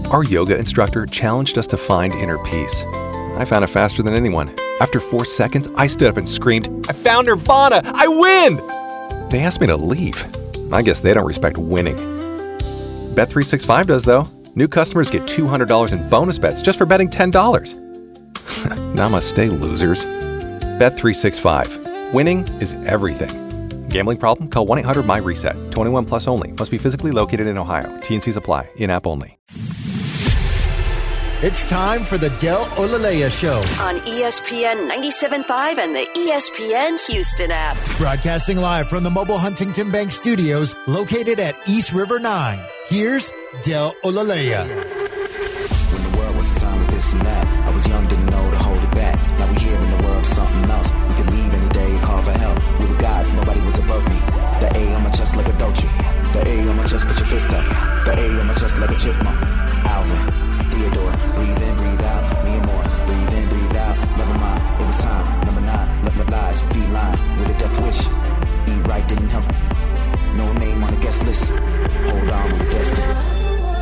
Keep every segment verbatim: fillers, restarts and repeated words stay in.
Our yoga instructor challenged us to find inner peace. I found it faster than anyone. After four seconds, I stood up and screamed, "I found Nirvana! I win!" They asked me to leave. I guess they don't respect winning. Bet three sixty-five does, though. New customers get two hundred dollars in bonus bets just for betting ten dollars. Namaste, losers. Bet three sixty-five. Winning is everything. Gambling problem? Call one eight hundred M Y reset. twenty-one plus only. Must be physically located in Ohio. T and Cs apply. In-app only. It's time for the Del Olaleya Show on E S P N ninety-seven point five and the E S P N Houston app. Broadcasting live from the mobile Huntington Bank Studios located at East River nine. Here's Del Olaleya. When the world was designed with this and that, I was young, didn't know to hold it back. Now we here in the world, something else. We could leave any day and call for help. We were gods, nobody was above me. The A on my chest like a Dolce. The A on my chest, put your fist up. The A on my chest like a chipmunk. Alvin, Theodore, breathe in, breathe out. Me and more, breathe in, breathe out. Never mind, it was time. Number nine, let my lies, feline with a death wish. Eat right didn't help. No name on the guest list. Hold on with destiny.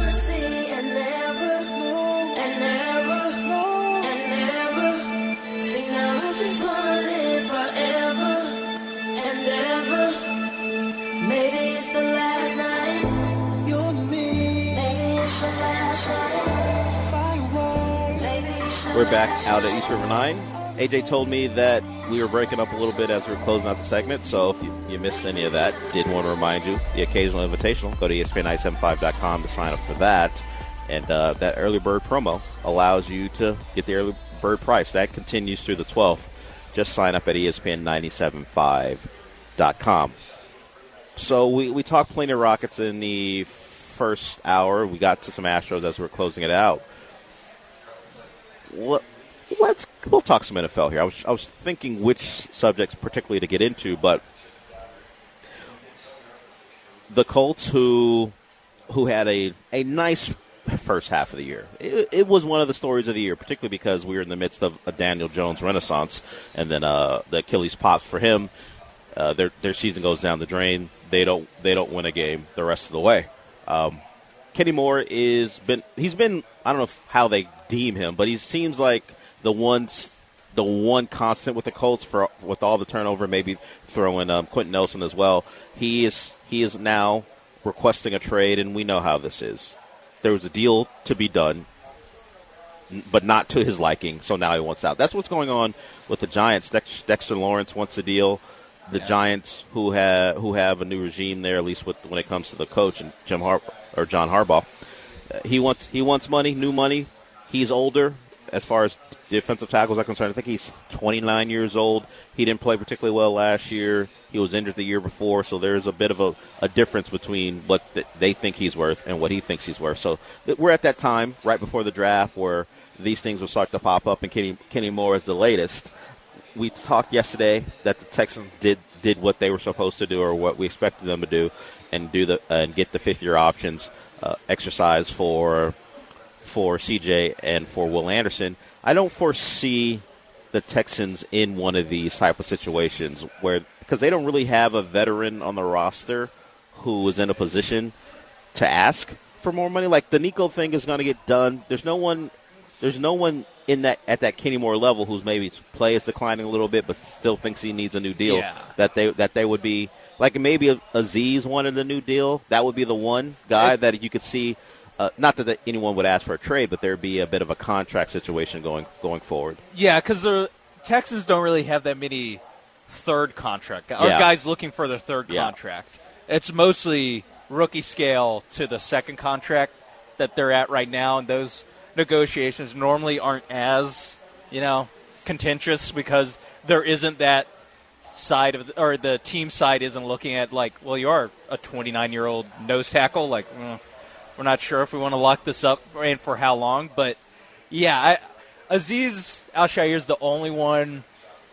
We're back out at East River nine. A J told me that we were breaking up a little bit as we were closing out the segment, so if you, you missed any of that, did want to remind you, the occasional invitational, go to E S P N nine seventy-five dot com to sign up for that. And uh, that early bird promo allows you to get the early bird price. That continues through the twelfth. Just sign up at E S P N nine seventy-five dot com. So we, we talked plenty of Rockets in the first hour. We got to some Astros as we were closing it out. Let's we'll talk some N F L here. I was I was thinking which subjects particularly to get into, but the Colts who who had a, a nice first half of the year. It, it was one of the stories of the year, particularly because we were in the midst of a Daniel Jones renaissance, and then uh, the Achilles pops for him. Uh, their their season goes down the drain. They don't they don't win a game the rest of the way. Um, Kenny Moore is been he's been I don't know if, how they deem him, but he seems like the one the one constant with the Colts for with all the turnover. Maybe throwing um, Quentin Nelson as well. He is he is now requesting a trade, and we know how this is. There was a deal to be done, but not to his liking, so now he wants out. That's what's going on with the Giants. Dex, Dexter Lawrence wants a deal. The yeah. Giants, who have who have a new regime there, at least with, when it comes to the coach and Jim Har- or John Harbaugh, uh, he wants he wants money, new money. He's older as far as defensive tackles are concerned. I think he's twenty-nine years old. He didn't play particularly well last year. He was injured the year before, so there's a bit of a, a difference between what th- they think he's worth and what he thinks he's worth. So th- we're at that time right before the draft where these things will start to pop up, and Kenny, Kenny Moore is the latest. We talked yesterday that the Texans did did what they were supposed to do, or what we expected them to do, and do the uh, and get the fifth year options uh, exercise for for C J and for Will Anderson. I don't foresee the Texans in one of these type of situations where, because they don't really have a veteran on the roster who is in a position to ask for more money. Like the Nico thing is going to get done. There's no one. There's no one in that at that Kenny Moore level whose maybe play is declining a little bit, but still thinks he needs a new deal. Yeah. That they that they would be like maybe Azeez wanted a new deal. That would be the one guy it, that you could see. Uh, not that anyone would ask for a trade, but there'd be a bit of a contract situation going going forward. Yeah, because the Texans don't really have that many third contract or yeah. guys looking for their third yeah. contract. It's mostly rookie scale to the second contract that they're at right now, and those negotiations normally aren't as, you know, contentious because there isn't that side of the, or the team side isn't looking at like, well, you are a twenty-nine-year-old nose tackle, like mm, we're not sure if we want to lock this up and for how long. But yeah, I, Azeez Al-Shaair is the only one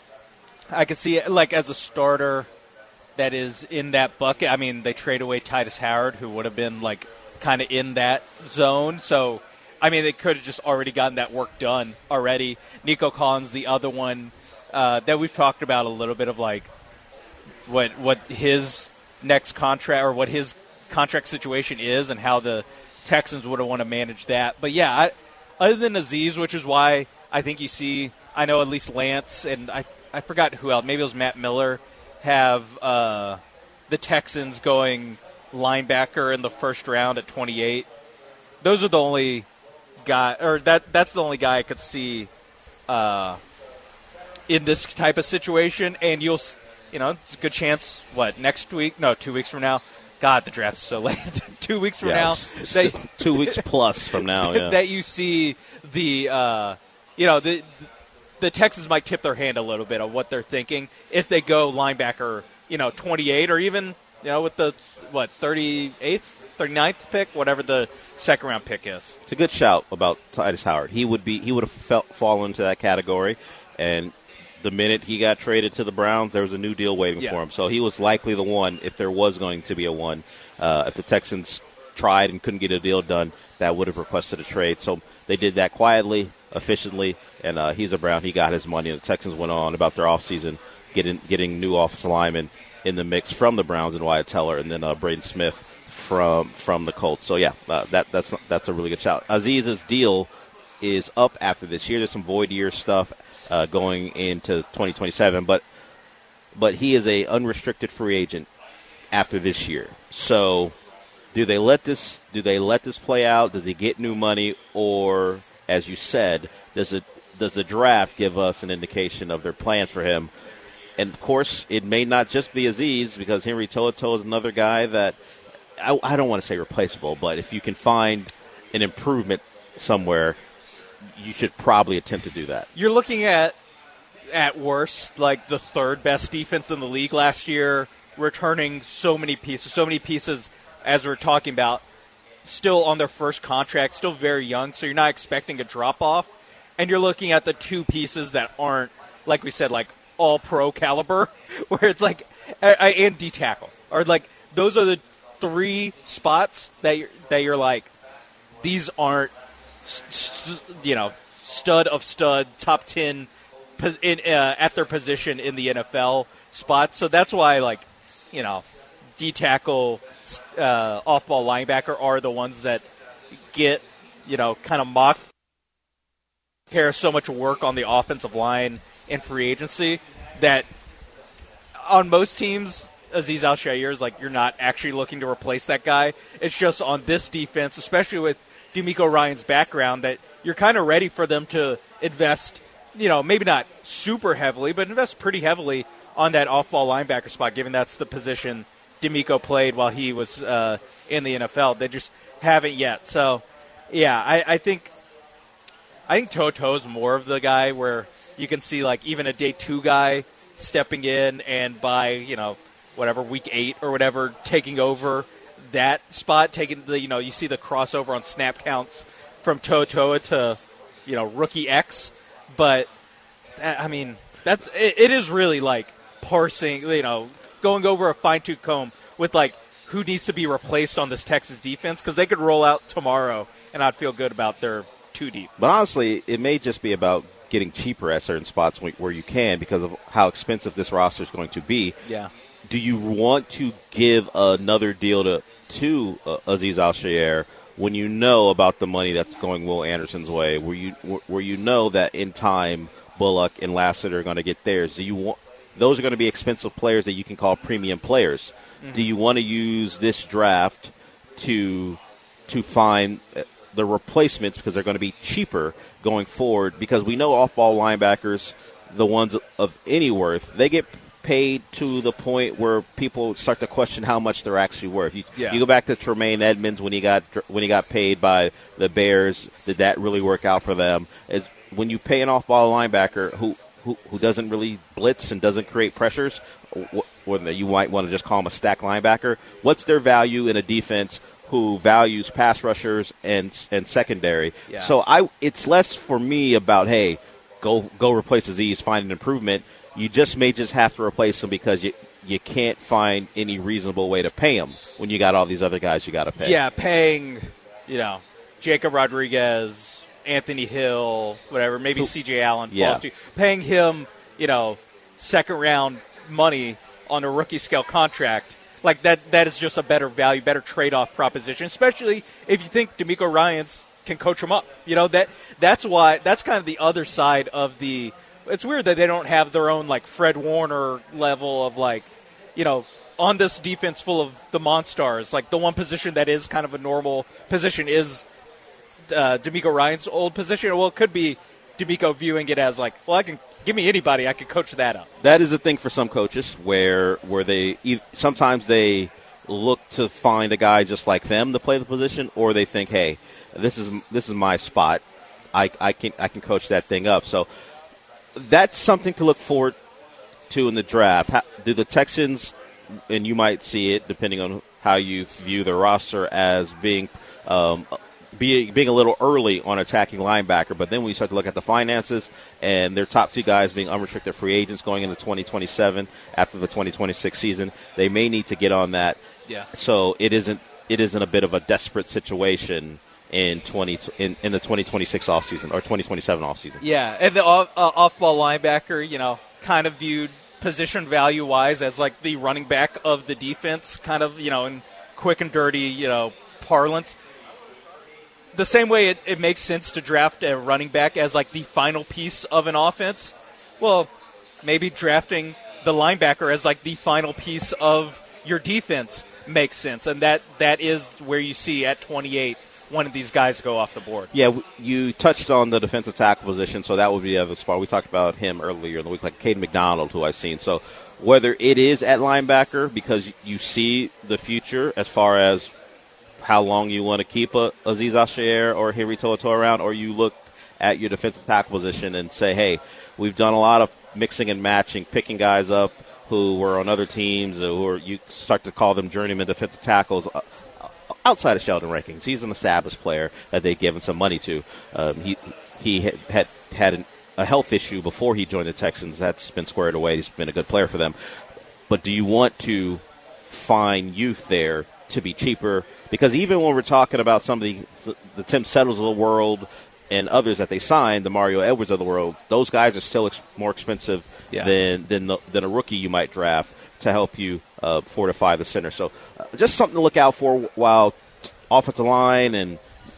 I could see like as a starter that is in that bucket. I mean, they trade away Titus Howard, who would have been like kind of in that zone, so I mean, they could have just already gotten that work done already. Nico Collins, the other one uh, that we've talked about a little bit of like what what his next contract or what his contract situation is and how the Texans would have want to manage that. But, yeah, I, other than Azeez, which is why I think you see, I know at least Lance and I, I forgot who else, maybe it was Matt Miller, have uh, the Texans going linebacker in the first round at twenty-eight. Those are the only guy, or that that's the only guy I could see uh, in this type of situation. And you'll, you know, it's a good chance. What, next week? No, two weeks from now. God, the draft is so late. two weeks from yeah, now, that, two weeks plus from now, yeah. that you see the, uh, you know, the the Texans might tip their hand a little bit on what they're thinking if they go linebacker, you know, twenty-eight or even, you know, with the what thirty-eighth. thirty-ninth pick, whatever the second round pick is. It's a good shout about Titus Howard. He would be he would have felt, fallen into that category, and the minute he got traded to the Browns, there was a new deal waiting yeah. for him. So he was likely the one, if there was going to be a one. Uh, if the Texans tried and couldn't get a deal done, that would have requested a trade. So they did that quietly, efficiently, and uh, he's a Brown. He got his money, and the Texans went on about their offseason, getting getting new offensive linemen in the mix from the Browns and Wyatt Teller, and then uh, Braden Smith from from the Colts. So, yeah, uh, that that's that's a really good shout. Azeez's deal is up after this year. There's some void year stuff uh, going into twenty twenty-seven, but but he is a unrestricted free agent after this year. So do they let this do they let this play out? Does he get new money, or, as you said, does it does the draft give us an indication of their plans for him? And, of course, it may not just be Azeez, because Henry To'oTo'o is another guy that I, I don't want to say replaceable, but if you can find an improvement somewhere, you should probably attempt to do that. You're looking at, at worst, like the third best defense in the league last year, returning so many pieces, so many pieces, as we're talking about, still on their first contract, still very young, so you're not expecting a drop-off. And you're looking at the two pieces that aren't, like we said, like all-pro caliber, where it's like, and D-tackle, or like, those are the three spots that you're, that you're like, these aren't, st- you know, stud of stud, top ten in, uh, at their position in the N F L spots. So that's why, like, you know, D-tackle, uh, off-ball linebacker are the ones that get, you know, kind of mocked. Care so much work on the offensive line in free agency that on most teams, Azeez Al-Shaair is like, you're not actually looking to replace that guy. It's just on this defense, especially with DeMeco Ryan's background, that you're kind of ready for them to invest, you know, maybe not super heavily, but invest pretty heavily on that off-ball linebacker spot, given that's the position DeMeco played while he was uh, in the N F L. They just haven't yet. So, yeah, I, I think I think To'oTo'o is more of the guy where you can see, like, even a day two guy stepping in and by, you know, whatever, week eight or whatever, taking over that spot, taking the, you know, you see the crossover on snap counts from To'oTo'o to, you know, rookie X. But, I mean, that's it, it is really like parsing, you know, going over a fine-tooth comb with, like, who needs to be replaced on this Texas defense, because they could roll out tomorrow and I'd feel good about their two deep. But honestly, it may just be about getting cheaper at certain spots where you can, because of how expensive this roster is going to be. Yeah. Do you want to give another deal to to uh, Azeez Al-Shaair when you know about the money that's going Will Anderson's way, where you where you know that in time Bullock and Lassiter are going to get theirs? Do you want those are going to be expensive players that you can call premium players? Mm-hmm. Do you want to use this draft to to find the replacements, because they're going to be cheaper going forward? Because we know off-ball linebackers, the ones of any worth, they get paid to the point where people start to question how much they're actually worth. You, yeah. you go back to Tremaine Edmonds when he got when he got paid by the Bears. Did that really work out for them? Is when you pay an off-ball linebacker who, who who doesn't really blitz and doesn't create pressures, or you might want to just call him a stack linebacker, what's their value in a defense who values pass rushers and and secondary? Yeah. So I, it's less for me about, hey, go go replace Azeez, find an improvement. You just may just have to replace him because you you can't find any reasonable way to pay him when you got all these other guys you got to pay. Yeah, paying, you know, Jacob Rodriguez, Anthony Hill, whatever, maybe C J Allen, yeah. falls to, paying him, you know, second round money on a rookie scale contract. like that that is just a better value, better trade-off proposition, especially if you think D'Amico Ryans can coach them up. You know, that that's why that's kind of the other side of the it's weird that they don't have their own like Fred Warner level of like, you know, on this defense full of the Monstars, like the one position that is kind of a normal position is uh, D'Amico Ryans' old position. Well, it could be D'Amico viewing it as like, well, I can give me anybody, I could coach that up. That is the thing for some coaches where where they sometimes they look to find a guy just like them to play the position, or they think, hey, this is this is my spot. I, I can I can coach that thing up. So that's something to look forward to in the draft. How, do the Texans, and you might see it depending on how you view the roster, as being um, being being a little early on attacking linebacker, but then when you start to look at the finances and their top two guys being unrestricted free agents going into twenty twenty-seven after the twenty twenty-six season, they may need to get on that. Yeah. So it isn't it isn't a bit of a desperate situation in twenty in, in the twenty twenty-six offseason or twenty twenty-seven offseason. Yeah, and the off, uh, off-ball linebacker, you know, kind of viewed position value-wise as like the running back of the defense, kind of, you know, in quick and dirty, you know, parlance. The same way it, it makes sense to draft a running back as like the final piece of an offense, well, maybe drafting the linebacker as like the final piece of your defense makes sense, and that that is where you see at twenty-eight one of these guys go off the board. Yeah, you touched on the defensive tackle position, so that would be the other spot. We talked about him earlier in the week, like Caden McDonald, who I've seen. So whether it is at linebacker because you see the future as far as how long you want to keep a Azeez Al-Shaair or Henry To'oTo'o around, or you look at your defensive tackle position and say, hey, we've done a lot of mixing and matching, picking guys up who were on other teams, who are, you start to call them journeyman defensive tackles. Outside of Sheldon Rankings, he's an established player that they've given some money to. Um, he he had had, had an, a health issue before he joined the Texans. That's been squared away. He's been a good player for them. But do you want to find youth there to be cheaper? Because even when we're talking about some of the, the, the Tim Settles of the world and others that they signed, the Mario Edwards of the world, those guys are still ex- more expensive yeah. than than, the, than a rookie you might draft to help you uh, fortify the center. So uh, just something to look out for while offensive line and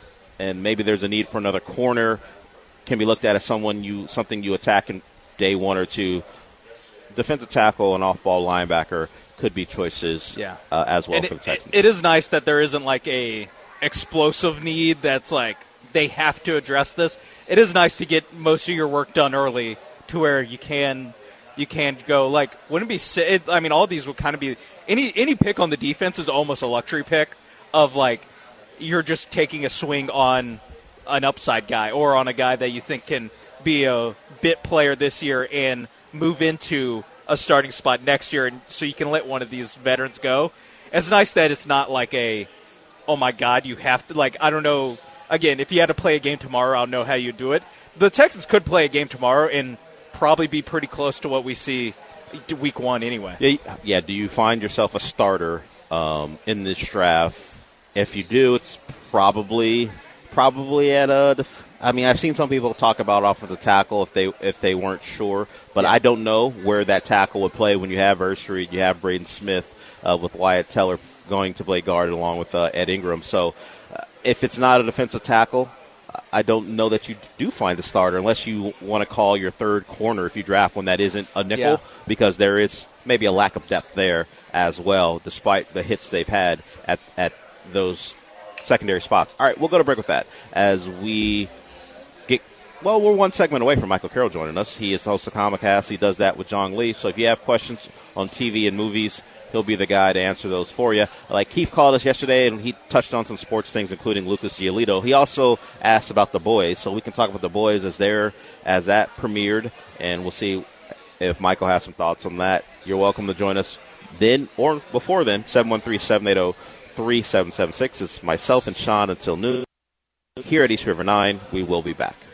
and maybe there's a need for another corner can be looked at as someone you something you attack in day one or two. Defensive tackle and off-ball linebacker could be choices yeah. uh, as well and for it, the Texans. It is nice that there isn't like a explosive need that's like they have to address this. It is nice to get most of your work done early to where you can – You can go, like, wouldn't it be it, – I mean, all these would kind of be – any any pick on the defense is almost a luxury pick of, like, you're just taking a swing on an upside guy or on a guy that you think can be a bit player this year and move into a starting spot next year, and so you can let one of these veterans go. It's nice that it's not like a, oh, my God, you have to – like, I don't know – again, if you had to play a game tomorrow, I don't know how you do it. The Texans could play a game tomorrow and – probably be pretty close to what we see week one anyway. Yeah, yeah. Do you find yourself a starter um, in this draft? If you do, it's probably probably at a def- – I mean, I've seen some people talk about offensive tackle if they if they weren't sure, but yeah. I don't know where that tackle would play when you have Ursereed, you have Braden Smith uh, with Wyatt Teller going to play guard along with uh, Ed Ingram. So uh, if it's not a defensive tackle – I don't know that you do find a starter unless you want to call your third corner if you draft one that isn't a nickel yeah. because there is maybe a lack of depth there as well, despite the hits they've had at, at those secondary spots. All right, we'll go to break with that as we get – well, we're one segment away from Michael Carroll joining us. He is the host of Comicast. He does that with John Lee. So if you have questions on T V and movies, he'll be the guy to answer those for you. Like Keith called us yesterday, and he touched on some sports things, including Lucas Giolito. He also asked about The Boys, so we can talk about The Boys as there as that premiered, and we'll see if Michael has some thoughts on that. You're welcome to join us then or before then. seven one three, seven eight zero, three seven seven six. It's myself and Sean until noon. Here at East River nine, we will be back.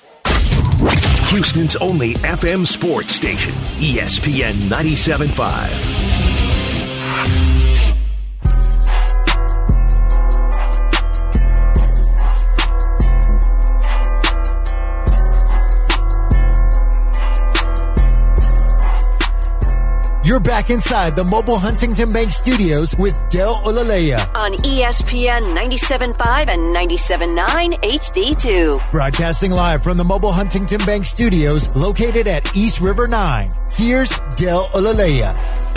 Houston's only F M sports station, E S P N ninety-seven point five. You're back inside the mobile Huntington Bank Studios with Del Olalea on E S P N ninety-seven point five and ninety-seven point nine H D two. Broadcasting live from the mobile Huntington Bank Studios located at East River nine. Here's Del Olalea.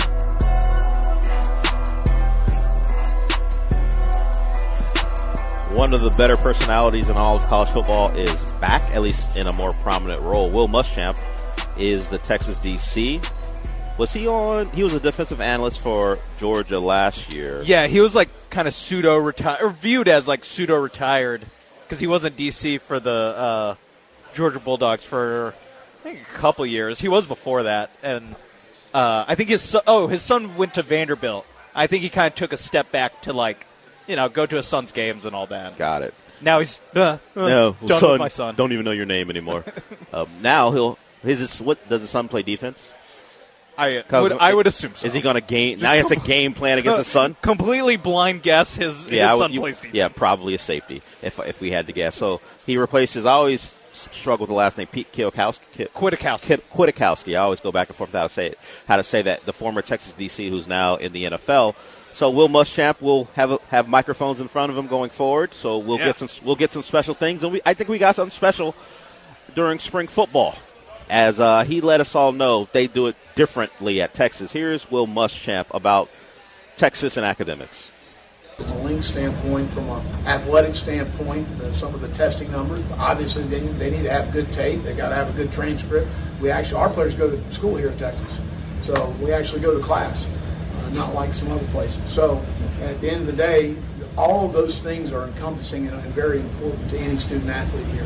One of the better personalities in all of college football is back, at least in a more prominent role. Will Muschamp is the Texas D C. Was he on? He was a defensive analyst for Georgia last year. Yeah, he was like kind of pseudo-retired, or viewed as like pseudo-retired, because he wasn't D C for the uh, Georgia Bulldogs for I think a couple years. He was before that, and uh, I think his son, oh his son went to Vanderbilt. I think he kind of took a step back to like. You know, go to his son's games and all that. Got it. Now he's uh, uh, no done son, with my son. Don't even know your name anymore. um, now he'll his, his what does his son play defense? I would I would assume so. Is he going to game? Now he has to game plan against his son. Completely blind guess. His, yeah, his son would, you, plays defense. Yeah, probably a safety if if we had to guess. So he replaces. I always struggle with the last name Pete Kwiatkowski. Kwiatkowski. Kwiatkowski. I always go back and forth how to say it. How to say that? The former Texas D C who's now in the N F L. So Will Muschamp will have a, have microphones in front of him going forward. So we'll yeah. get some we'll get some special things, and we I think we got something special during spring football, as uh, he let us all know they do it differently at Texas. Here's Will Muschamp about Texas and academics. From a link standpoint, from an athletic standpoint, uh, some of the testing numbers. Obviously, they they need to have good tape. They got to have a good transcript. We actually our players go to school here in Texas, so we actually go to class. Not like some other places. So at the end of the day, all of those things are encompassing and very important to any student athlete here.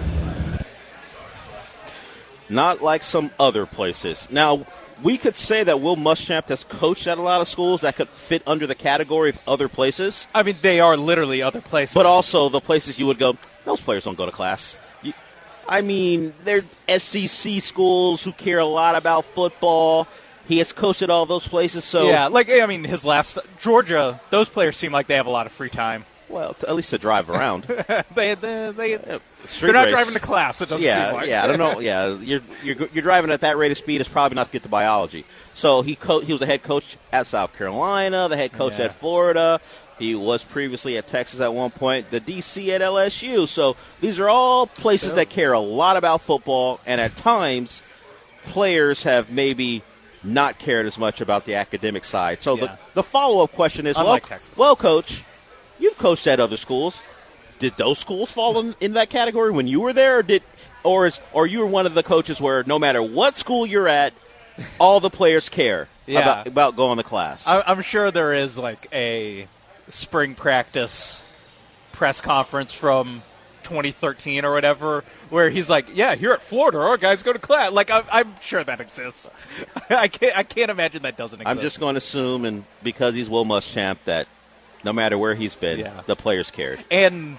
Not like some other places. Now, we could say that Will Muschamp has coached at a lot of schools that could fit under the category of other places. I mean, they are literally other places. But also the places you would go, those players don't go to class. You, I mean, they're S E C schools who care a lot about football. He has coached at all those places, so yeah, like I mean, his last Georgia, those players seem like they have a lot of free time. Well, to, at least to drive around. they, they, they, yeah, they're not race. driving to class. It doesn't yeah, seem like. yeah, I don't know. Yeah, you're, you're you're driving at that rate of speed is probably not to get to biology. So he co- he was the head coach at South Carolina, the head coach yeah. at Florida. He was previously at Texas at one point, the D C at L S U. So these are all places that care a lot about football, and at times players have maybe not cared as much about the academic side. So yeah. the, the follow-up question is, well, well, Coach, you've coached at other schools. Did those schools fall in, in that category when you were there, or did, or is, or you were one of the coaches where no matter what school you're at, all the players care yeah. about, about going to class? I, I'm sure there is like a spring practice press conference from twenty thirteen or whatever, where he's like, "Yeah, here at Florida, our guys go to class." Like, I'm, I'm sure that exists. I can't, I can't imagine that doesn't exist. I'm just going to assume, and because he's Will Muschamp, that no matter where he's been, yeah. the players cared. And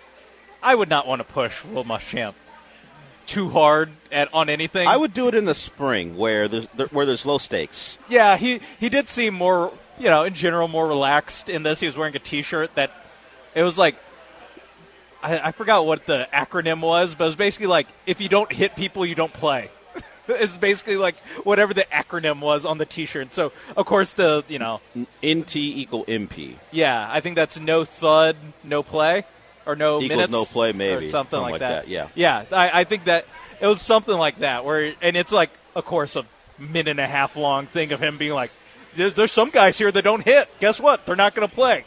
I would not want to push Will Muschamp too hard at on anything. I would do it in the spring, where there's there, where there's low stakes. Yeah, he he did seem more, you know, in general more relaxed in this. He was wearing a T-shirt that it was like. I, I forgot what the acronym was, but it was basically like, if you don't hit people, you don't play. It's basically like whatever the acronym was on the T-shirt. So, of course, the, you know. N T equal M P. Yeah, I think that's no thud, no play, or no Equals minutes. no play, maybe. Or something, something like, like that. that. Yeah, yeah. I, I think that it was something like that, where, and it's like, of course, a minute and a half long thing of him being like, there's some guys here that don't hit. Guess what? They're not going to play.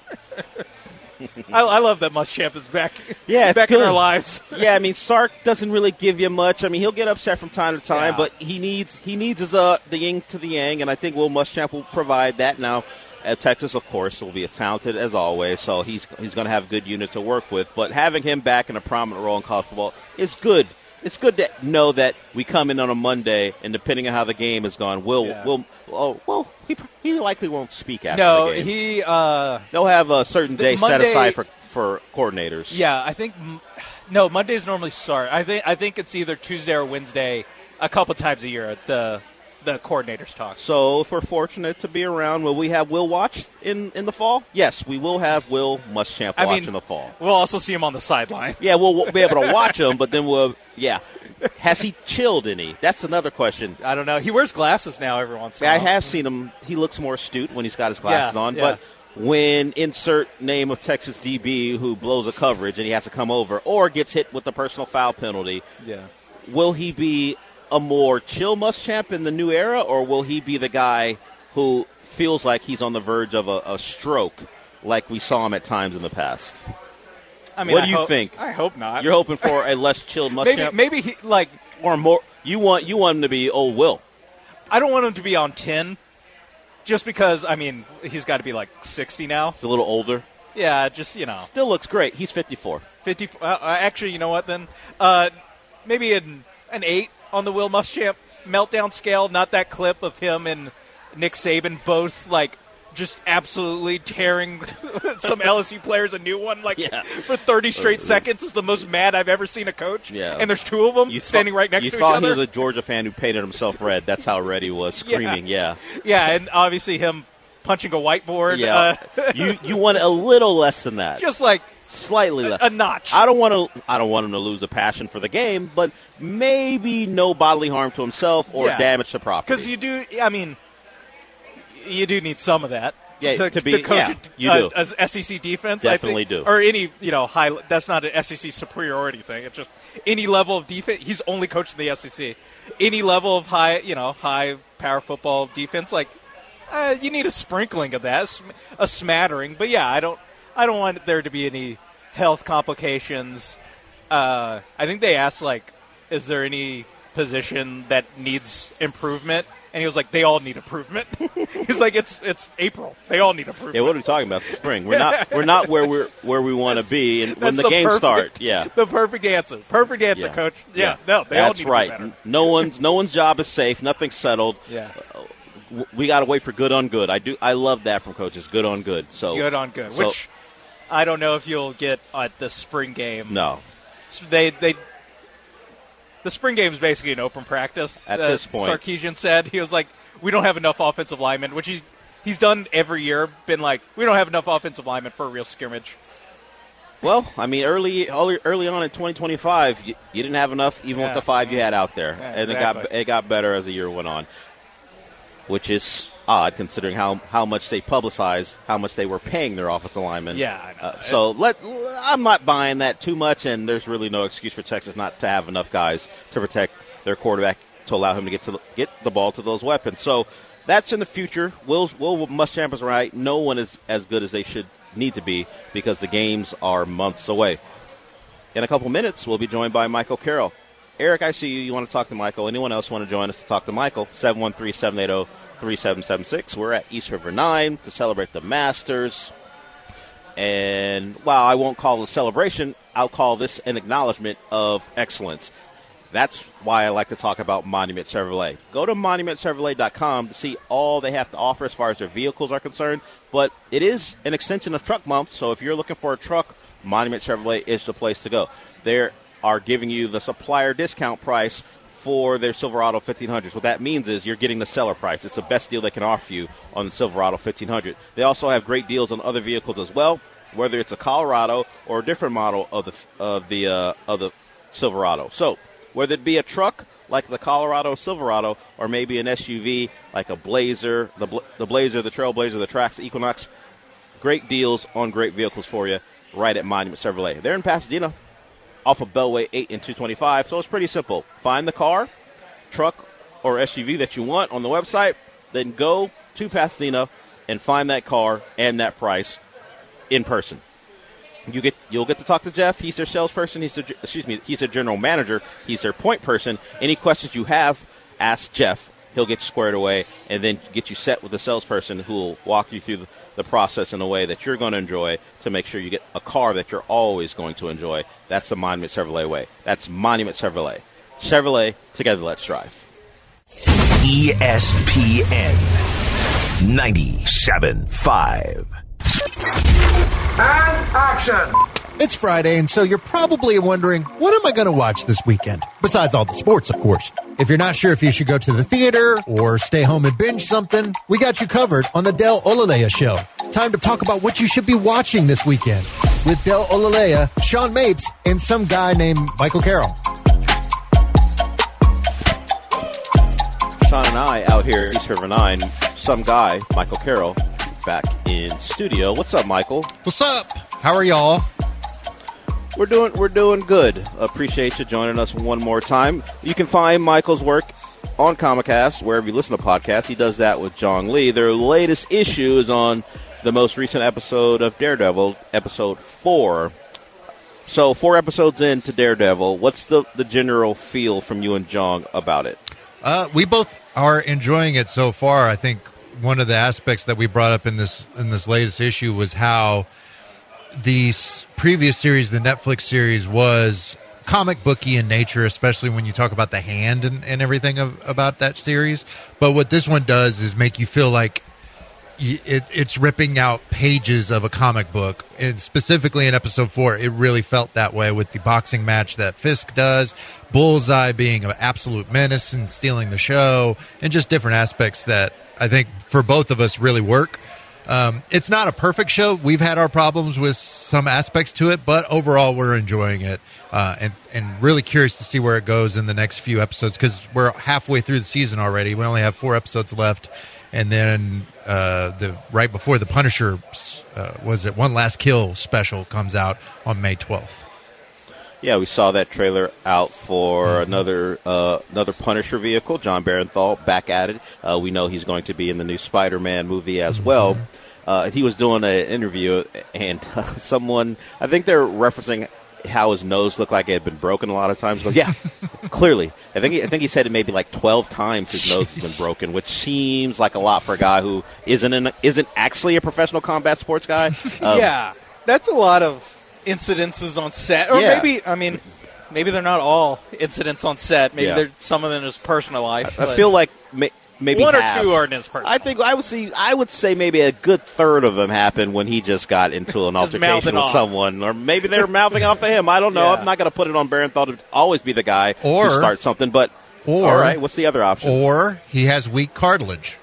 I, I love that Muschamp is back. Yeah, it's back good. in our lives. Yeah, I mean, Sark doesn't really give you much. I mean, he'll get upset from time to time, yeah. but he needs he needs his uh the yin to the yang, and I think Will Muschamp will provide that. Now, at Texas, of course, will be as talented as always, so he's he's going to have a good unit to work with. But having him back in a prominent role in college football is good. It's good to know that we come in on a Monday, and depending on how the game has gone, Will yeah. will oh well he he likely won't speak after no, the game. he uh, they'll have a certain day Monday, set aside for. for coordinators. Yeah, I think no Mondays normally start. I think I think it's either Tuesday or Wednesday, a couple times a year at the the coordinators talk. So if we're fortunate to be around, will we have Will watch in, in the fall? Yes, we will have Will Muschamp I watch mean, in the fall. We'll also see him on the sideline. Yeah, we'll, we'll be able to watch him, but then we'll, yeah. Has he chilled any? That's another question. I don't know. He wears glasses now every once in a I while. have seen him. He looks more astute when he's got his glasses Yeah, on, yeah. but when insert name of Texas D B who blows a coverage and he has to come over or gets hit with a personal foul penalty, Yeah. will he be a more chill Muschamp in the new era, or will he be the guy who feels like he's on the verge of a, a stroke like we saw him at times in the past? I mean, what I do you hope- think? I hope not. You're hoping for a less chilled Muschamp? maybe, maybe he, like, or more. You want you want him to be old Will. I don't want him to be on ten just because, I mean, he's got to be like sixty now. He's a little older. Yeah, just, you know. Still looks great. He's fifty-four. fifty. Uh, actually, you know what then? Uh, maybe an, an eight on the Will Muschamp meltdown scale. Not that clip of him and Nick Saban both, like, just absolutely tearing some L S U players a new one, like, Yeah. for thirty straight Uh, seconds is the most mad I've ever seen a coach. Yeah. And there's two of them You standing thought- right next you to each thought other. he was a Georgia fan who painted himself red. That's how red he was, screaming, yeah. Yeah, and obviously him punching a whiteboard. Yeah. Uh, you you want a little less than that. just like Slightly less. a notch. I don't want to. I don't want him to lose a passion for the game, but maybe no bodily harm to himself or Yeah. damage to property. Because you do, I mean, you do need some of that. Yeah, to, to be- coach yeah, a- you a- do. as S E C defense. Definitely I think, do. Or any, you know, high. That's not an S E C superiority thing. It's just any level of defense. He's only coached in the S E C. Any level of high, you know, high power football defense, like uh, you need a sprinkling of that, a sm- a smattering. But yeah, I don't, I don't want there to be any health complications. Uh, I think they asked, like, is there any position that needs improvement? And he was like, they all need improvement. He's like, it's it's April. They all need improvement. Yeah, what are we talking about? It's spring. We're not. We're not where we're where we want to be, and when That's the, games perfect- start. Yeah. The perfect answer. Perfect answer, Yeah. Coach. Yeah, no, they all That's need right. to be better. No one's no one's job is safe. Nothing's settled. Yeah. W- We got to wait for good on good. I do. I love that from coaches. Good on good. So Good on good. so- Which I don't know if you'll get at the spring game. no. So They they the spring game is basically an open practice. At uh, this point. Sarkisian said he was like, we don't have enough offensive linemen, which he's he's done every year. Been like, we don't have enough offensive linemen for a real scrimmage. Well, I mean, early early, early on in twenty twenty-five, you, you didn't have enough, even Yeah. with the five you had out there, Yeah, and it got exactly. it got better as the year went on, which is odd considering how, how much they publicized how much they were paying their offensive linemen. Yeah, I know. Uh, so let I'm not buying that too much, and there's really no excuse for Texas not to have enough guys to protect their quarterback to allow him to get to the, get the ball to those weapons. So that's in the future. Will's, Will Muschamp is right. No one is as good as they should need to be because the games are months away. In a couple minutes, we'll be joined by Michael Carroll. Eric, I see you. You want to talk to Michael. Anyone else want to join us to talk to Michael? seven one three, seven eight zero, three seven seven six. We're at East River nine to celebrate the Masters. And while I won't call it a celebration, I'll call this an acknowledgement of excellence. That's why I like to talk about Monument Chevrolet. Go to monument chevrolet dot com to see all they have to offer as far as their vehicles are concerned. But it is an extension of Truck Month, so if you're looking for a truck, Monument Chevrolet is the place to go. They are giving you the supplier discount price for their Silverado fifteen hundreds. What that means is you're getting the seller price. It's the best deal they can offer you on the Silverado fifteen hundred. They also have great deals on other vehicles as well, whether it's a Colorado or a different model of the of the uh, of the Silverado. So whether it be a truck like the Colorado Silverado or maybe an S U V like a Blazer, the Bla- the Blazer, the Trailblazer, the Trax, the Equinox, great deals on great vehicles for you right at Monument Chevrolet. They're in Pasadena, off of Bellway eight and two twenty-five, so it's pretty simple. Find the car, truck, or S U V that you want on the website, then go to Pasadena and find that car and that price in person. You get, you'll get to talk to Jeff. He's their salesperson. He's their, excuse me, he's their general manager. He's their point person. Any questions you have, ask Jeff. He'll get you squared away and then get you set with a salesperson who will walk you through the, the process in a way that you're going to enjoy to make sure you get a car that you're always going to enjoy. That's the Monument Chevrolet way. That's Monument Chevrolet. Chevrolet, together let's drive. E S P N ninety-seven point five. And action! It's Friday, and so you're probably wondering, what am I going to watch this weekend? Besides all the sports, of course. If you're not sure if you should go to the theater or stay home and binge something, we got you covered on the Del Olalea Show. Time to talk about what you should be watching this weekend with Del Olalea, Sean Mapes, and some guy named Michael Carroll. Sean and I out here at East River nine, some guy, Michael Carroll, back in studio. What's up, Michael? What's up? How are y'all? We're doing we're doing good. Appreciate you joining us one more time. You can find Michael's work on Comicast, wherever you listen to podcasts. He does that with Jong Lee. Their latest issue is on the most recent episode of Daredevil, episode four. So four episodes into Daredevil, what's the, the general feel from you and Jong about it? Uh, we both are enjoying it so far. I think one of the aspects that we brought up in this in this latest issue was how the s- previous series, the Netflix series, was comic booky in nature, especially when you talk about the hand and, and everything of, about that series. But what this one does is make you feel like y- it, it's ripping out pages of a comic book. And specifically in episode four, it really felt that way with the boxing match that Fisk does, Bullseye being an absolute menace and stealing the show, and just different aspects that I think for both of us really work. Um, it's not a perfect show. We've had our problems with some aspects to it, but overall we're enjoying it uh, and, and really curious to see where it goes in the next few episodes because we're halfway through the season already. We only have four episodes left, and then uh, the right before the Punisher, uh, was it One Last Kill special comes out on May twelfth. Yeah, we saw that trailer out for mm-hmm. another uh, another Punisher vehicle. John Barenthal back at it. Uh, we know he's going to be in the new Spider-Man movie as mm-hmm. well. Uh, he was doing an interview, and uh, someone, I think they're referencing how his nose looked like it had been broken a lot of times. He goes, yeah, clearly. I think he, I think he said it maybe like twelve times his nose has been broken, which seems like a lot for a guy who isn't an, isn't actually a professional combat sports guy. Um, yeah, that's a lot of incidences on set, or yeah. maybe I mean, maybe they're not all incidents on set. Maybe yeah. they're some of them in his personal life. I, I feel like may, maybe one half. or two are in his personal. I think I would see. I would say maybe a good third of them happened when he just got into an altercation with off. someone, or maybe they were mouthing off to him. I don't know. Yeah. I'm not going to put it on Barenthal to always be the guy or, to start something. But or, all right, what's the other option? Or he has weak cartilage.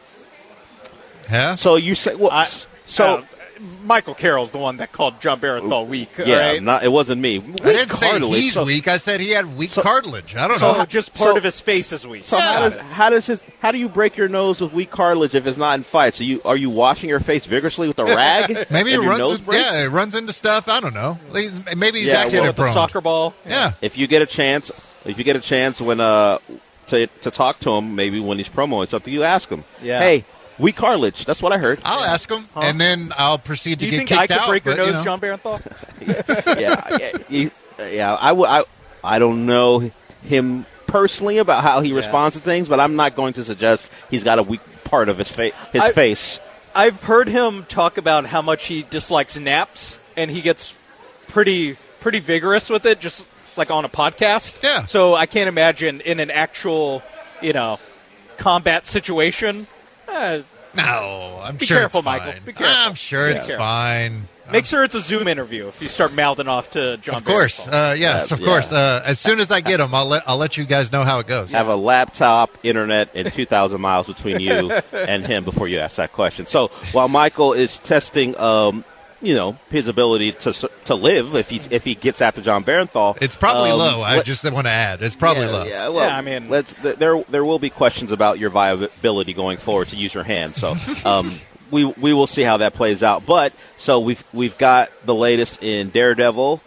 Yeah. So you say well. I, so. Uh, Michael Carroll's the one that called John Barenthal weak. Yeah, right? not, it wasn't me. Weak I didn't cartilage, say he's so, weak. I said he had weak so, cartilage. I don't so know. just part so, of his face is weak. So yeah. how does how does his how do you break your nose with weak cartilage if it's not in fights? So you are you washing your face vigorously with a rag? Maybe it and your runs. nose In, breaks? yeah, it runs into stuff. I don't know. Maybe he's Yeah, well, accident with the prone. soccer ball. Yeah. If you get a chance, if you get a chance when uh to to talk to him, maybe when he's promoting something, you ask him. Yeah. Hey, weak cartilage. That's what I heard. I'll ask him, Huh? and then I'll proceed Do to you get think I kicked could out. break your but, nose, you know. John Barenthal? yeah, yeah, he- yeah. I would. I I don't know him personally about how he Yeah. responds to things, but I'm not going to suggest he's got a weak part of his face. His I- face. I've heard him talk about how much he dislikes naps, and he gets pretty pretty vigorous with it, just like on a podcast. Yeah. So I can't imagine in an actual, you know, combat situation. Uh, No, I'm Be sure careful, it's fine. Michael. Be careful. I'm sure Be it's careful. fine. Make sure it's a Zoom interview if you start mouthing off to John. Of course, Barenthal. uh, yes, Uh, of yeah. course. Uh, as soon as I get them, I'll let I'll let you guys know how it goes. Have a laptop, internet, and two thousand miles between you and him before you ask that question. So while Michael is testing, um, you know, his ability to to live, if he if he gets after John Barenthal, It's probably um, low. I let- just want to add, it's probably yeah, low. Yeah, well, Yeah, I mean- let's th- there there will be questions about your viability going forward to use your hand. So. Um, We we will see how that plays out, but so we've we've got the latest in Daredevil.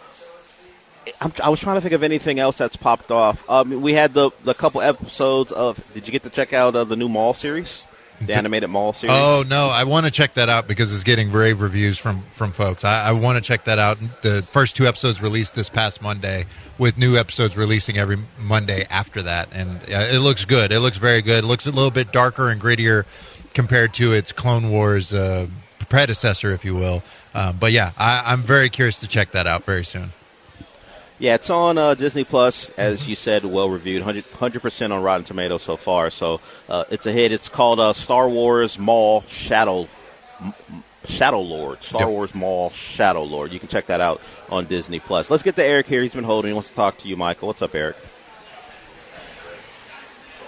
I'm, I was trying to think of anything else that's popped off. Um, we had the the couple episodes of. Did you get to check out uh, the new Maul series, the animated Maul series? Oh no, I want to check that out because it's getting rave reviews from from folks. I, I want to check that out. The first two episodes released this past Monday, with new episodes releasing every Monday after that, and uh, it looks good. It looks very good. It looks a little bit darker and grittier compared to its Clone Wars uh, predecessor, if you will. Um, but yeah, I, I'm very curious to check that out very soon. Yeah, it's on uh, Disney Plus, as you said, well reviewed, one hundred percent on Rotten Tomatoes so far. So uh, it's a hit. It's called uh, Star Wars Maul Shadow M- Shadow Lord. Star Yep. Wars Maul Shadow Lord. You can check that out on Disney Plus. Let's get to Eric here. He's been holding. He wants to talk to you, Michael. What's up, Eric?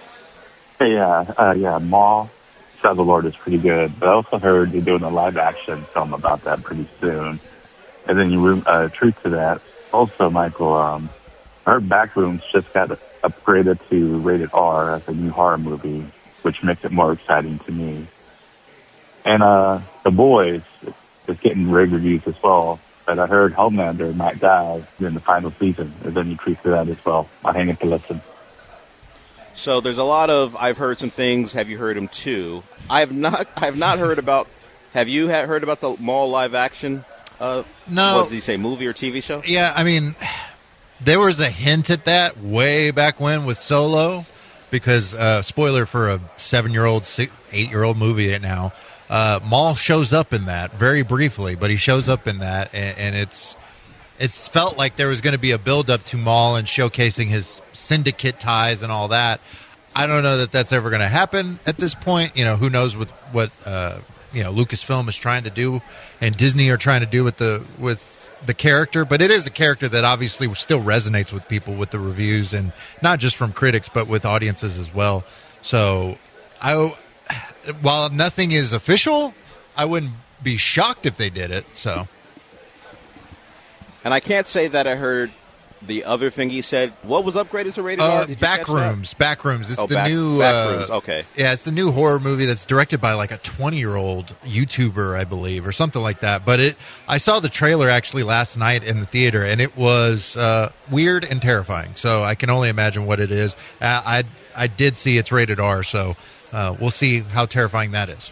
Hey, uh, uh, yeah, Maul, Shadow Lord is pretty good, but I also heard they're doing a live-action film about that pretty soon. And then you, uh, truth to that, also, Michael, um, I heard Backrooms just got upgraded to rated R as a new horror movie, which makes it more exciting to me. And uh, The Boys is getting rave reviews as well. But I heard Homelander might die in the final season. Is there any truth to that as well? I'll hang up to listen. So there's a lot of, I've heard some things, have you heard them too? I have not I have not heard about, have you ha- heard about the Maul live action? Uh, no. What did he say, movie or T V show? Yeah, I mean, there was a hint at that way back when with Solo, because, uh, spoiler for a seven-year-old, six, eight-year-old movie now, uh, Maul shows up in that very briefly, but he shows up in that, and, and it's it's felt like there was going to be a build-up to Maul and showcasing his syndicate ties and all that. I don't know that that's ever going to happen at this point. You know, who knows with what uh, you know Lucasfilm is trying to do and Disney are trying to do with the with the character, but it is a character that obviously still resonates with people with the reviews, and not just from critics but with audiences as well. So I while nothing is official, I wouldn't be shocked if they did it. So, and I can't say that I heard the other thing he said. What was upgraded to rated uh, R? Did you catch Backrooms. that? Backrooms. It's oh, the back, new. Backrooms. Uh, okay. Yeah, it's the new horror movie that's directed by like a twenty-year-old YouTuber, I believe, or something like that. But it, I saw the trailer actually last night in the theater, and it was uh, weird and terrifying. So I can only imagine what it is. Uh, I I did see it's rated R, so uh, we'll see how terrifying that is.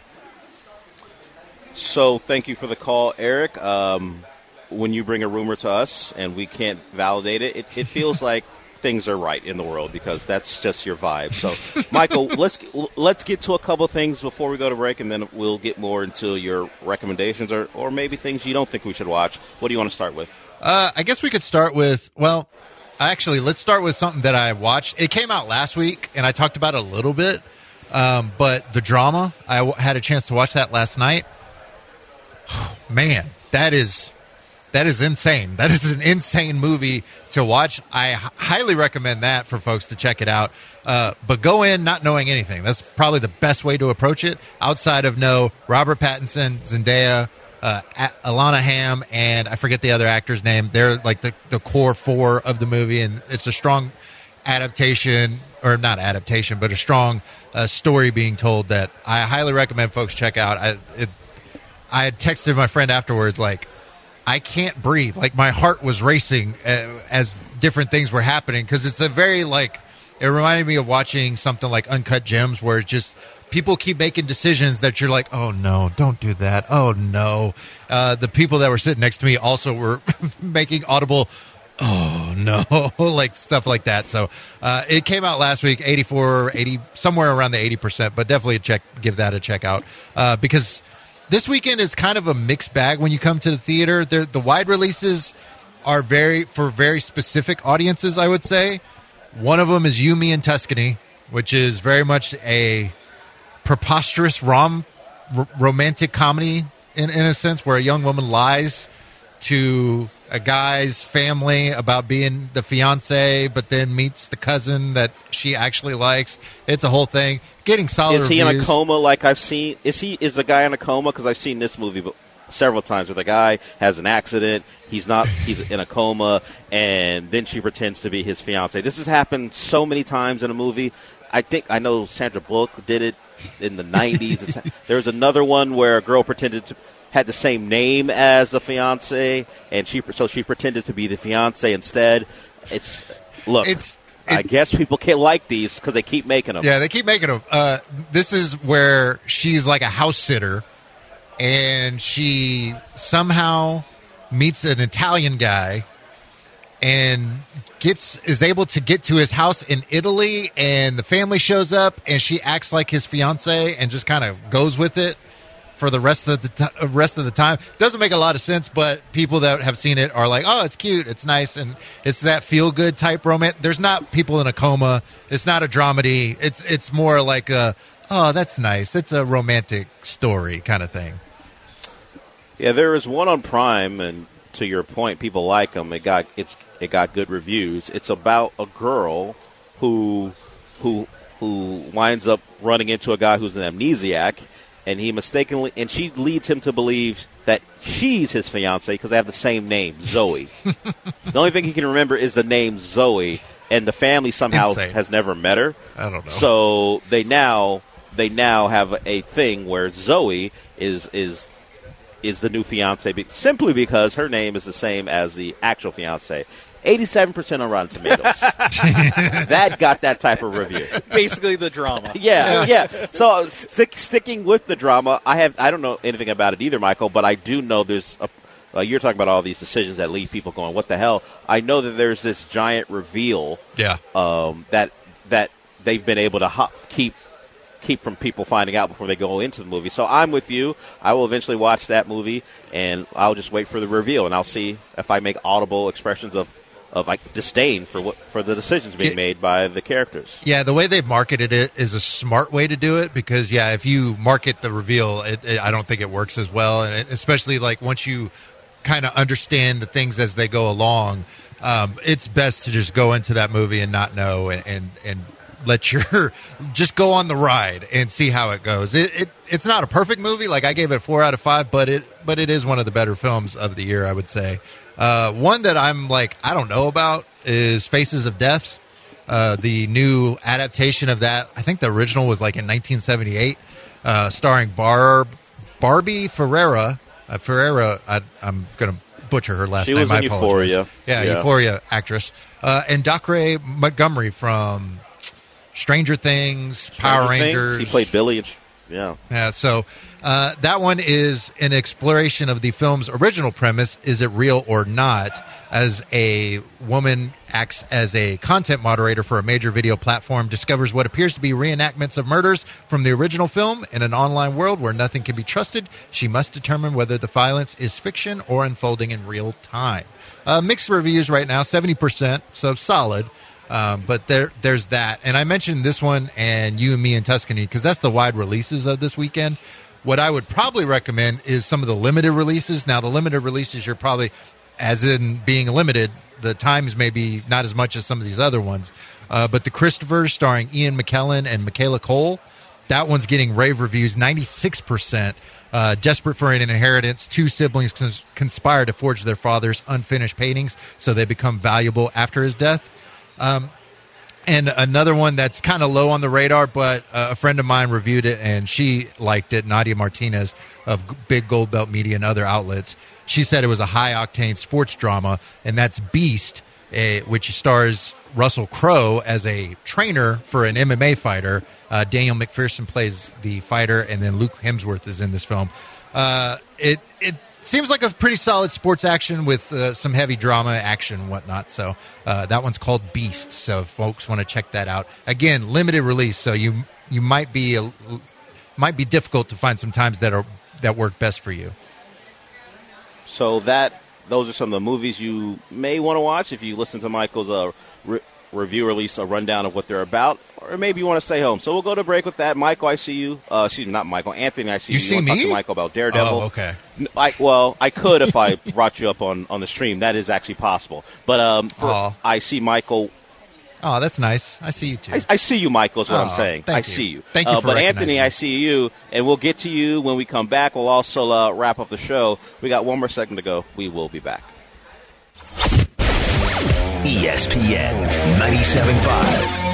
So thank you for the call, Eric. Um, when you bring a rumor to us and we can't validate it, it, it feels like things are right in the world, because that's just your vibe. So, Michael, let's let's get to a couple of things before we go to break, and then we'll get more into your recommendations or, or maybe things you don't think we should watch. What do you want to start with? Uh, I guess we could start with, well, actually, let's start with something that I watched. It came out last week, and I talked about it a little bit, um, but The Drama, I w- had a chance to watch that last night. Man, that is that is insane. That is an insane movie to watch. I h- highly recommend that for folks to check it out. Uh, but go in not knowing anything. That's probably the best way to approach it, outside of know Robert Pattinson, Zendaya, uh, A- Alana Hamm, and I forget the other actor's name. They're like the, the core four of the movie, and it's a strong adaptation, or not adaptation, but a strong uh, story being told that I highly recommend folks check out. I it, I had texted my friend afterwards, like, I can't breathe. Like, my heart was racing uh, as different things were happening, because it's a very, like, it reminded me of watching something like Uncut Gems, where it's just people keep making decisions that you're like, oh, no, don't do that. Oh, no. Uh, the people that were sitting next to me also were making audible, oh, no, like stuff like that. So uh, it came out last week, eighty-four, eighty, somewhere around the eighty percent, but definitely a check, give that a check out, uh, because this weekend is kind of a mixed bag when you come to the theater. They're, the wide releases are very for very specific audiences, I would say. One of them is You, Me, and Tuscany, which is very much a preposterous rom r- romantic comedy in, in a sense, where a young woman lies to a guy's family about being the fiance, but then meets the cousin that she actually likes. It's a whole thing. Getting solid Is he reviews. in a coma like I've seen? Is he is the guy in a coma? Because I've seen this movie several times where the guy has an accident. He's not. He's in a coma, and then she pretends to be his fiance. This has happened so many times in a movie. I think I know Sandra Bullock did it in the nineties. There was another one where a girl pretended to had the same name as the fiance, and she so she pretended to be the fiance instead. It's look. It's. I It, guess people can't like these because they keep making them. Yeah, they keep making them. Uh, this is where she's like a house sitter, and she somehow meets an Italian guy and gets is able to get to his house in Italy, and the family shows up, and she acts like his fiance and just kind of goes with it for the rest of the t- rest of the time. Doesn't make a lot of sense, but people that have seen it are like, oh, it's cute, it's nice, and it's that feel-good type romance. There's not people in a coma. It's not a dramedy. It's it's more like a, oh, that's nice. It's a romantic story kind of thing. Yeah, there is one on Prime, and to your point, people like them. It got it's it got good reviews. It's about a girl who who who winds up running into a guy who's an amnesiac, and he mistakenly and she leads him to believe that she's his fiance because they have the same name, Zoe. The only thing he can remember is the name Zoe, and the family somehow Insane. has never met her. I don't know. So they now they now have a thing where Zoe is is is the new fiance be- simply because her name is the same as the actual fiance. eighty-seven percent on Rotten Tomatoes. That got that type of review. Basically the drama. Yeah, yeah. So stick, sticking with the drama, I have I don't know anything about it either, Michael, but I do know there's a uh, you're talking about all these decisions that leave people going, what the hell? I know that there's this giant reveal Yeah. um, that that they've been able to ho- keep keep from people finding out before they go into the movie. So I'm with you. I will eventually watch that movie, and I'll just wait for the reveal, and I'll see if I make audible expressions of of like disdain for what for the decisions being It- made by the characters. Yeah, the way they've marketed it is a smart way to do it because, yeah, if you market the reveal, it, it, I don't think it works as well. And it, especially like once you kind of understand the things as they go along, um, it's best to just go into that movie and not know and, and, and let your just go on the ride and see how it goes. It, it it's not a perfect movie. Like I gave it a four out of five, but it but it is one of the better films of the year, I would say. Uh, one that I'm like, I don't know about is Faces of Death, uh, the new adaptation of that. I think the original was like in nineteen seventy-eight, uh, starring Barb, Barbie Ferreira. Uh, Ferreira, I, I'm going to butcher her last She name. was I in apologize. Euphoria. Yeah, Yeah. Euphoria actress. Uh, and Dacre Montgomery from Stranger Things, Power Stranger Things, Rangers. He played Billy. And, yeah. Yeah, so uh, that one is an exploration of the film's original premise, is it real or not, as a woman acts as a content moderator for a major video platform, discovers what appears to be reenactments of murders from the original film in an online world where nothing can be trusted. She must determine whether the violence is fiction or unfolding in real time. Uh, mixed reviews right now, seventy percent, so solid. Um, but there, there's that. And I mentioned this one and You and Me in Tuscany because that's the wide releases of this weekend. What I would probably recommend is some of the limited releases. Now, the limited releases, you're probably, as in being limited, the times may be not as much as some of these other ones. Uh, but The Christophers, starring Ian McKellen and Michaela Cole, that one's getting rave reviews, ninety-six percent. Uh, desperate for an inheritance, two siblings cons- conspire to forge their father's unfinished paintings so they become valuable after his death. Um, and another one that's kind of low on the radar, but uh, a friend of mine reviewed it and she liked it, Nadia Martinez of G- Big Gold Belt Media and other outlets. She said it was a high-octane sports drama, and that's Beast, a, which stars Russell Crowe as a trainer for an M M A fighter. Uh, Daniel McPherson plays the fighter, and then Luke Hemsworth is in this film. Uh, it it seems like a pretty solid sports action with uh, some heavy drama, action, and whatnot. So uh, that one's called Beast. So if folks want to check that out, again, limited release. So you you might be a, might be difficult to find some times that are that work best for you. So that those are some of the movies you may want to watch if you listen to Michael's uh, re- review release, a rundown of what they're about, or maybe you want to stay home. So we'll go to break with that. Michael, I see you. Uh, excuse me, not Michael. Anthony, I see you. You see want to me? talk to Michael about Daredevil? Oh, okay. I, well, I could if I brought you up on, on the stream. That is actually possible. But um, for, Aw. I see Michael. Oh, that's nice. I see you too. I, I see you, Michael, is what Oh, I'm saying. thank I you. see you. Thank you Uh, for But recognizing Anthony, me. I see you, and we'll get to you when we come back. We'll also uh, wrap up the show. We got one more second to go. We will be back. E S P N ninety-seven point five.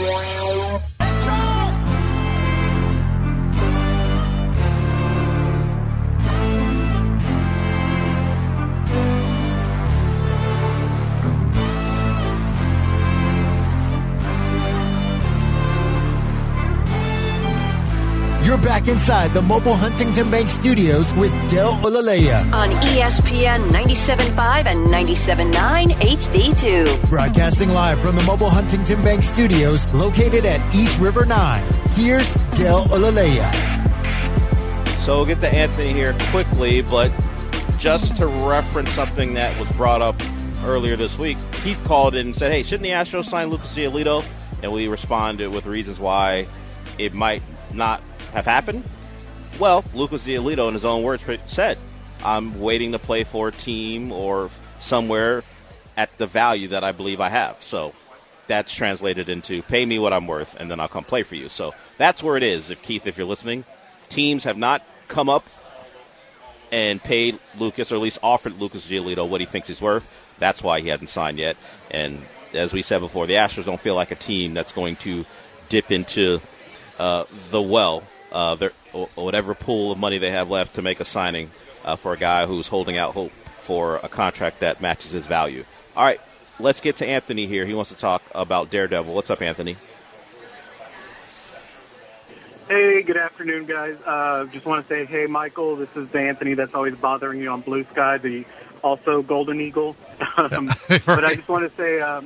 You're back inside the Mobile Huntington Bank Studios with Del Olaleya. On E S P N ninety-seven point five and ninety-seven point nine H D two. Broadcasting live from the Mobile Huntington Bank Studios located at East River nine. Here's Del Olaleya. So we'll get to Anthony here quickly, but just to reference something that was brought up earlier this week, Keith called in and said, hey, shouldn't the Astros sign Lucas Giolito? And we responded with reasons why it might not have happened. Well, Lucas Giolito, in his own words, said, I'm waiting to play for a team or somewhere at the value that I believe I have. So that's translated into pay me what I'm worth, and then I'll come play for you. So that's where it is. If Keith, if you're listening, teams have not come up and paid Lucas, or at least offered Lucas Giolito what he thinks he's worth. That's why he hasn't signed yet. And as we said before, the Astros don't feel like a team that's going to dip into uh, the well, uh, their, or whatever pool of money they have left to make a signing uh, for a guy who's holding out hope for a contract that matches his value. All right, let's get to Anthony here. He wants to talk about Daredevil. What's up, Anthony? Hey, good afternoon, guys. Uh, just want to say, hey, Michael, this is the Anthony that's always bothering you on Blue Sky, the also Golden Eagle. um, right. But I just want to say, um,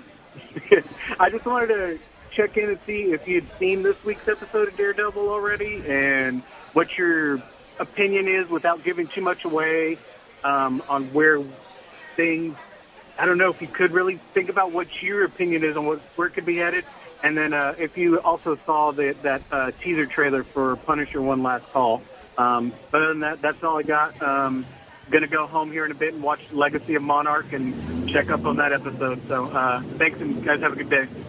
I just wanted to check in and see if you had seen this week's episode of Daredevil already and what your opinion is without giving too much away um, on where things, I don't know if you could really think about what your opinion is on what, where it could be headed. And then uh, if you also saw the, that uh, teaser trailer for Punisher One Last Call. Um, but other than that, that's all I got. Um, going to go home here in a bit and watch Legacy of Monarch and check up on that episode. So uh, thanks, and guys have a good day.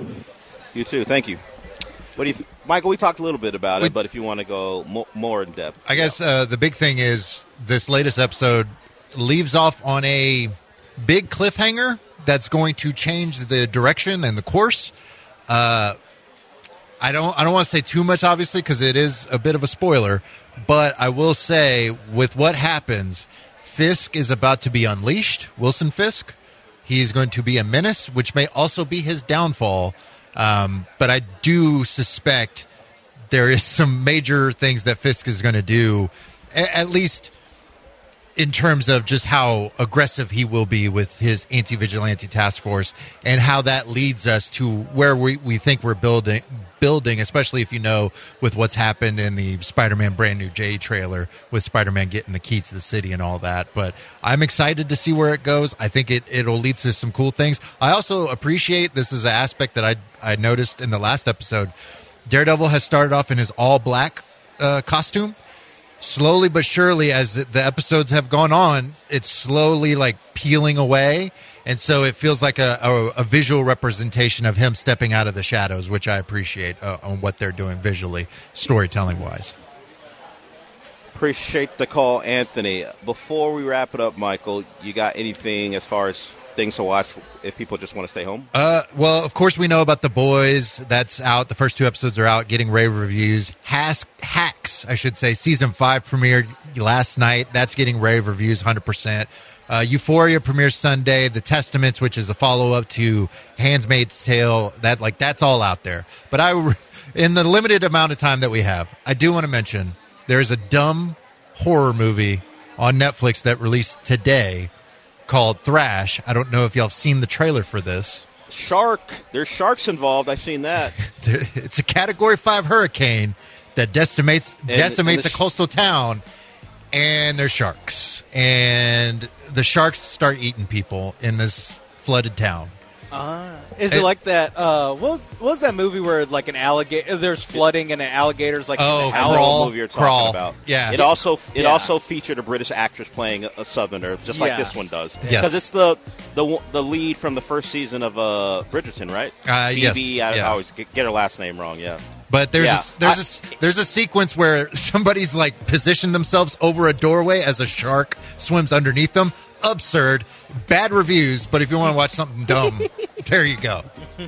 You too. Thank you. What do you, th- Michael? We talked a little bit about it, but if you want to go mo- more in depth, I guess uh, the big thing is this latest episode leaves off on a big cliffhanger that's going to change the direction and the course. Uh, I don't. I don't want to say too much, obviously, because it is a bit of a spoiler. But I will say, with what happens, Fisk is about to be unleashed. Wilson Fisk. He's going to be a menace, which may also be his downfall. Um, but I do suspect there is some major things that Fisk is going to do, a- at least in terms of just how aggressive he will be with his anti-vigilante task force and how that leads us to where we, we think we're building, building, especially if you know with what's happened in the Spider-Man Brand New Day trailer with Spider-Man getting the key to the city and all that. But I'm excited to see where it goes. I think it, it'll lead to some cool things. I also appreciate, this is an aspect that I, I noticed in the last episode, Daredevil has started off in his all-black uh, costume. Slowly but surely, as the episodes have gone on, it's slowly like peeling away. And so it feels like a, a, a visual representation of him stepping out of the shadows, which I appreciate uh, on what they're doing visually, storytelling-wise. Appreciate the call, Anthony. Before we wrap it up, Michael, you got anything as far as things to watch if people just want to stay home? Uh, well, of course, we know about The Boys. That's out. The first two episodes are out, getting rave reviews. Has- Hacks, I should say, season five premiered last night. That's getting rave reviews, one hundred percent. Uh, Euphoria premieres Sunday. The Testaments, which is a follow-up to Handmaid's Tale, that like that's all out there. But I, in the limited amount of time that we have, I do want to mention there's a dumb horror movie on Netflix that released today called Thrash. I don't know if y'all have seen the trailer for this. Shark. There's sharks involved. I've seen that. It's a Category five hurricane that decimates And- decimates and the a sh- coastal town, and there's sharks. And the sharks start eating people in this flooded town. Uh, is And- it like that? Uh, what, was, what was that movie where like an alligator? There's flooding and an alligator's like Oh, in the I house? know Crawl. what movie you're talking Crawl. about. Yeah. It also it Yeah. also featured a British actress playing a, a Southerner, just like Yeah. this one does. Yes. Because it's the, the the lead from the first season of uh, Bridgerton, right? Uh, yes. Phoebe, I, Yeah. I always get, get her last name wrong. Yeah. But there's Yeah. a, there's a, there's a sequence where somebody's like positioned themselves over a doorway as a shark swims underneath them. Absurd, bad reviews. But if you want to watch something dumb, there you go.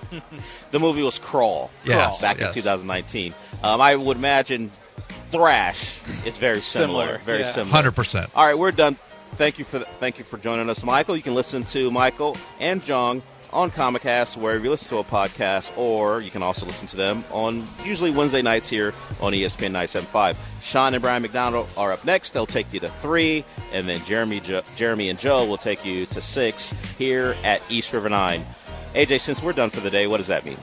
The movie was Crawl. Yes, Crawl, back yes. in twenty nineteen. Um, I would imagine Thrash is very similar. Similar, very yeah. similar. one hundred percent. All right, we're done. Thank you for the, thank you for joining us, Michael. You can listen to Michael and John on Comicast wherever you listen to a podcast, or you can also listen to them on usually Wednesday nights here on E S P N ninety-seven point five. Sean and Brian McDonald are up next. They'll take you to three, and then Jeremy, jo- Jeremy and Joe will take you to six here at East River nine. A J, since we're done for the day, what does that mean?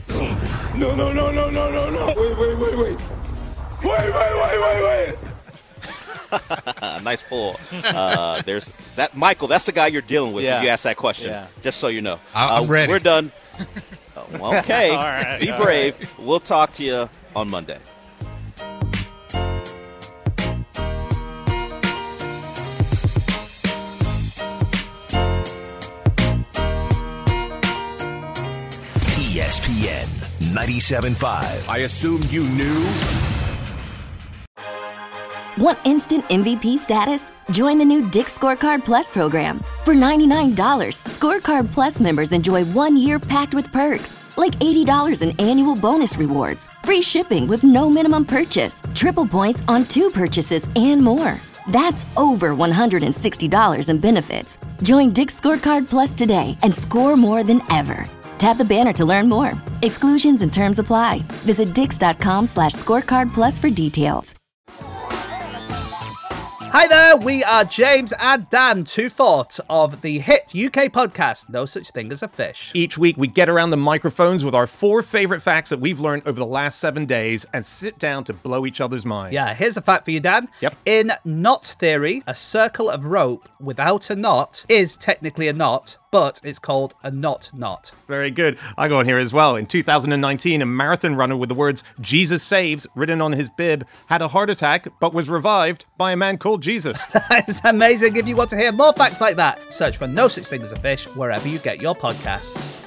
No, no, no, no, no, no, no. Wait, wait, wait, wait. Wait, wait, wait, wait, wait. Nice pull. Uh, there's that Michael. That's the guy you're dealing with Yeah. when you ask that question. Yeah. Just so you know, I- I'm Uh, ready. We're done. Oh, okay, All right, be all brave. We'll talk to you on Monday. E S P N ninety-seven point five. I assumed you knew. Want instant M V P status? Join the new Dick's Scorecard Plus program. For ninety-nine dollars, Scorecard Plus members enjoy one year packed with perks, like eighty dollars in annual bonus rewards, free shipping with no minimum purchase, triple points on two purchases, and more. That's over one hundred sixty dollars in benefits. Join Dick's Scorecard Plus today and score more than ever. Tap the banner to learn more. Exclusions and terms apply. Visit dix.com slash scorecard plus for details. Hi there, we are James and Dan, two fourths of the hit U K podcast, No Such Thing as a Fish. Each week we get around the microphones with our four favorite facts that we've learned over the last seven days and sit down to blow each other's minds. Yeah, here's a fact for you, Dan. Yep. In knot theory, a circle of rope without a knot is technically a knot, but it's called a knot knot. Very good. I go on here as well. In two thousand nineteen, a marathon runner with the words Jesus Saves written on his bib had a heart attack but was revived by a man called Jesus. That is amazing. If you want to hear more facts like that, search for No Such Thing as a Fish wherever you get your podcasts.